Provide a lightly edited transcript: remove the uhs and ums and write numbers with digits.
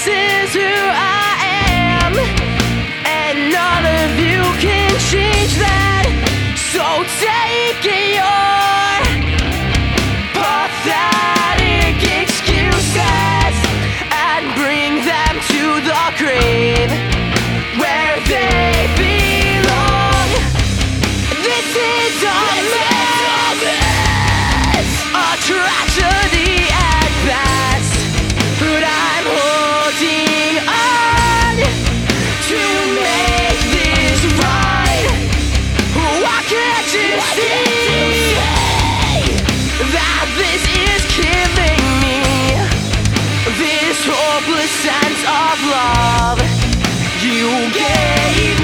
this is who I am, and none of you can change that. So take your pathetic excuses and bring them to the grave where they belong. This is a mess, a tragedy at best, but I'm holding on to make this right. Why can't you see that this is killing me? This hopeless sense of love you gave